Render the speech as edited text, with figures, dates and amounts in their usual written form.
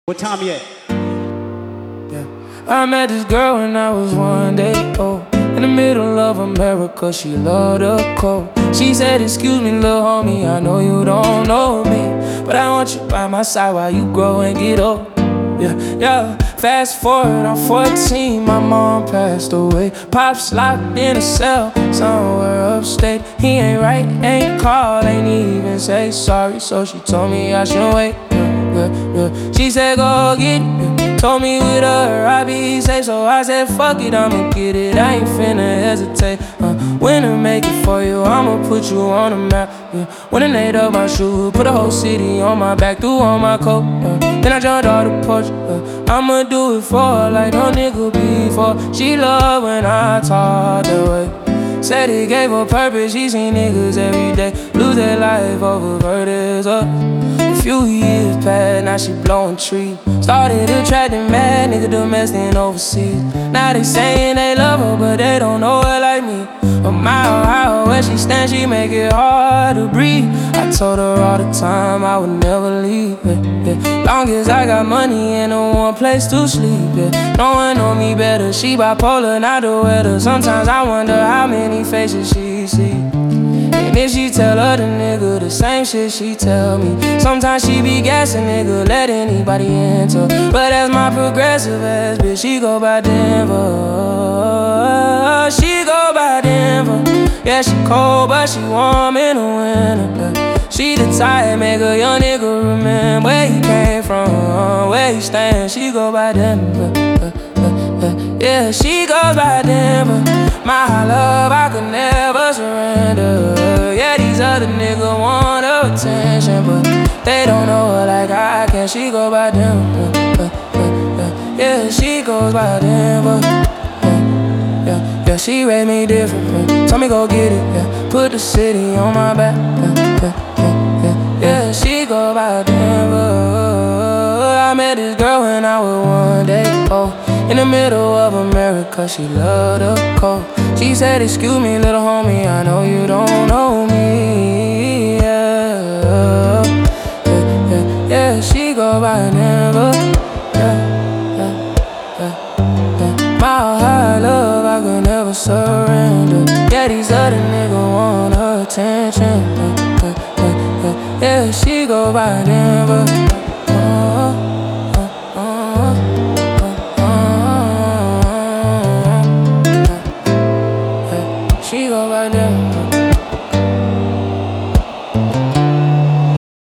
What time yet? Yeah. I met this girl when I was 1 day old. In the middle of America, she loved the cold. She said, excuse me, little homie, I know you don't know me, but I want you by my side while you grow and get old. Yeah. Fast forward, I'm 14, my mom passed away. Pop's locked in a cell somewhere upstate. He ain't right, ain't called, ain't even say sorry, so she told me I should wait. She said go get it, told me with her I be safe, so I said fuck it, I'ma get it, I ain't finna hesitate. When to make it for you, I'ma put you on the map. When I laid up my shoe, put a whole city on my back, threw on my coat. Then I jumped off the porch. I'ma do it for her like no nigga before. She love when I talk that way. Said it gave her purpose, she seen niggas every day lose their life over verdicts. A few years passed, now she blowing trees. Started attracting mad nigga domestic and overseas. Now they saying they love her, but they don't know her like me. A mile high, where she stand, she make it hard to breathe. I told her all the time I would never leave. Long as I got money and no one place to sleep. No one know me better, she bipolar, not the weather. Sometimes I wonder how many faces she see. And if she tell other nigga the same shit she tell me. Sometimes she be gassing nigga, let anybody enter. But as my progressive ass bitch, she go by Denver. She go by Denver. Yeah, she cold, but she warm in the winter. She the type make a young nigga remember where he came from, where he stand. She go by Denver. Yeah, she goes by Denver. My love, I could never surrender. Yeah, these other niggas want her attention, but they don't know her like I can. She go by Denver. Yeah, she goes by Denver. Yeah, she raised me different. Told me go get it. Yeah, put the city on my back. Yeah, she go by Denver. I met this girl when I was 1 day old. In the middle of America, she loved the cold. She said, excuse me, little homie, I know you don't know me. Yeah, she go by Denver. My high love, I could never surrender. Yeah, these other niggas want her attention. Yeah, she go by Denver.